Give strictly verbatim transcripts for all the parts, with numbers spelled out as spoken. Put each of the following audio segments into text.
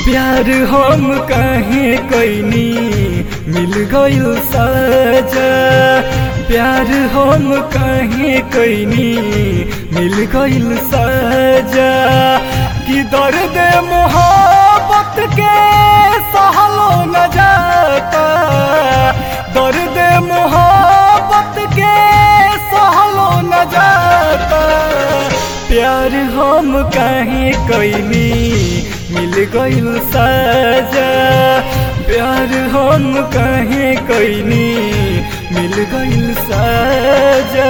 प्यार हम काहे कैनी मिल गइल सजा। प्यार हम काहे कैनी मिल गइल सजा। कि दर्द मोहब्बत के सहलो न जाता। दर्द मोहब्बत के सहलो न जाता। प्यार हम काहे कैनी मिल गइल सजा। प्यार हम काहे कैनी मिल गइल सजा।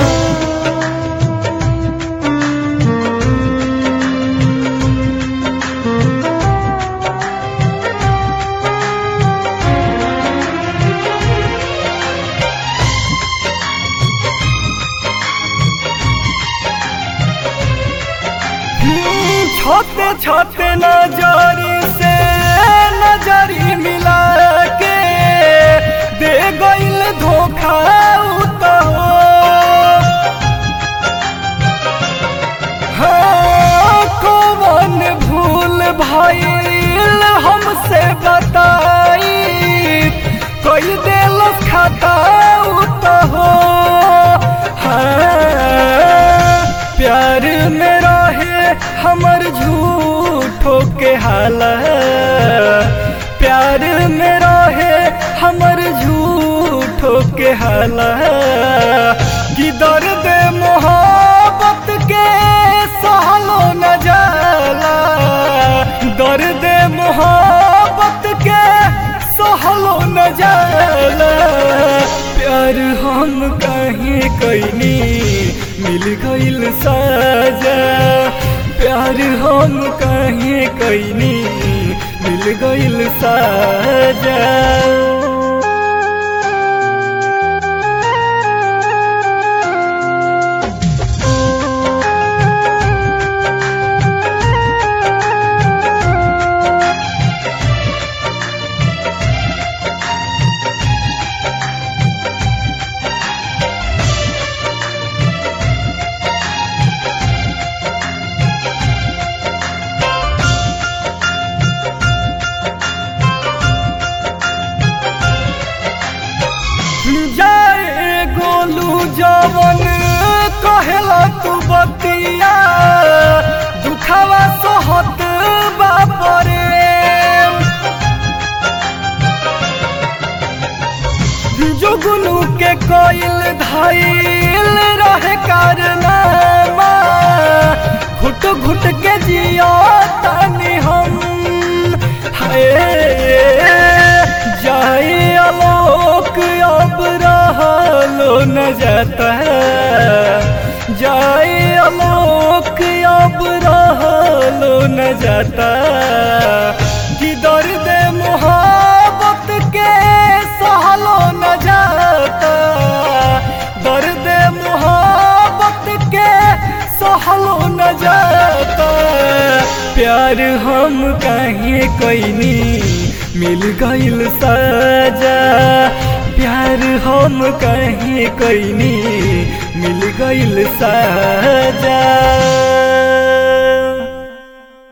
छोटे छोटे नजरी से नजरी मिला के दे गइल धोखा तो। हाँ कौन भूल भइल हमसे बताई। कोई दिल खाता तो। हाँ प्यार में रहे हमर झूठो के हाला। प्यार में रहे हमर झूठो के हाला। कि दर्द मोहब्बत के सहलो न जाला। दर्द मोहब्बत के सहलो न जाला। प्यार हम काहे कैनी मिल गइल सजा। प्यार हम काहे कैनी मिल गइल सजा। जाए गोलू जवन कहेला तू बतिया। दुखावा सोहत बापरे। जुगनू के कोइल धाइल रहे कारनामा। घुट घुट के जिया तानी हम। हाय जाए आलोक अब रहलो न जाता। जाए आलोक अब रहलो न जाता। कि दर्द मोहब्बत के सहलो न जाता। दर्द मोहब्बत के सहलो न जाता। प्यार हम काहे कैनी मिल गइल सजा। प्यार हम काहे कैनी मिल गइल सजा।